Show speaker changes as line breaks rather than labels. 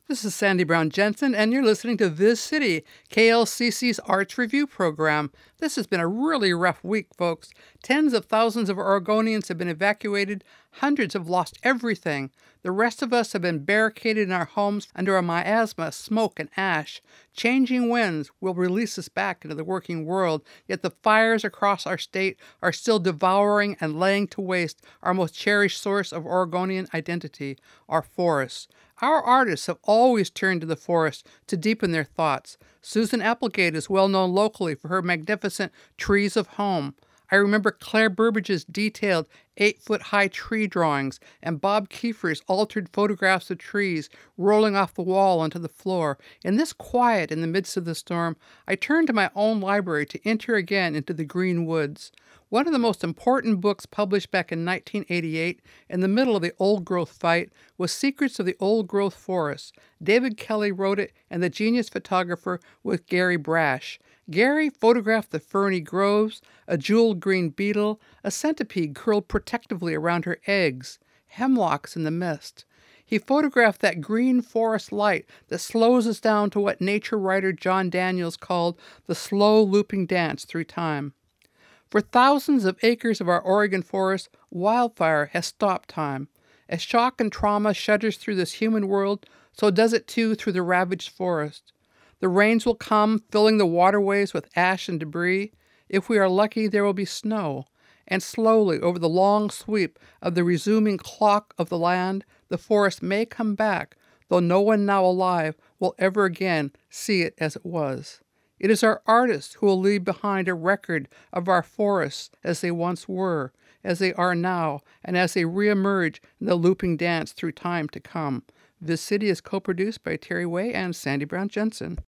This is Sandy Brown Jensen, and you're listening to Viz City, KLCC's Arts Review program. This has been a really rough week, folks. Tens of thousands of Oregonians have been evacuated. Hundreds have lost everything. The rest of us have been barricaded in our homes under a miasma of smoke and ash. Changing winds will release us back into the working world, yet the fires across our state are still devouring and laying to waste our most cherished source of Oregonian identity, our forests. Our artists have always turned to the forest to deepen their thoughts. Susan Applegate is well known locally for her magnificent Trees of Home. I remember Claire Burbage's detailed 8-foot-high tree drawings and Bob Kiefer's altered photographs of trees rolling off the wall onto the floor. In this quiet in the midst of the storm, I turned to my own library to enter again into the green woods. One of the most important books published back in 1988, in the middle of the old-growth fight, was Secrets of the Old-Growth Forest. David Kelly wrote it, and the genius photographer was Gary Brash. Gary photographed the ferny groves, a jeweled green beetle, a centipede curled protectively around her eggs, hemlocks in the mist. He photographed that green forest light that slows us down to what nature writer John Daniels called the slow looping dance through time. For thousands of acres of our Oregon forest, wildfire has stopped time. As shock and trauma shudders through this human world, so does it too through the ravaged forest. The rains will come, filling the waterways with ash and debris. If we are lucky, there will be snow. And slowly, over the long sweep of the resuming clock of the land, the forest may come back, though no one now alive will ever again see it as it was. It is our artists who will leave behind a record of our forests as they once were, as they are now, and as they reemerge in the looping dance through time to come. This City is co-produced by Terry Way and Sandy Brown Jensen.